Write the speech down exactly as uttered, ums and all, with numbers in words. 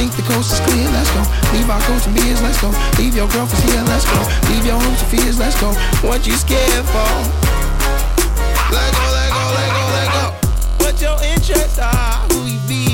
think the coast is clear, let's go. Leave our coats and beers, let's go. Leave your girlfriends here, let's go. Leave your hopes and fears, let's go. What you scared for? Let go, let go, let go, let go. What your interests are, who you be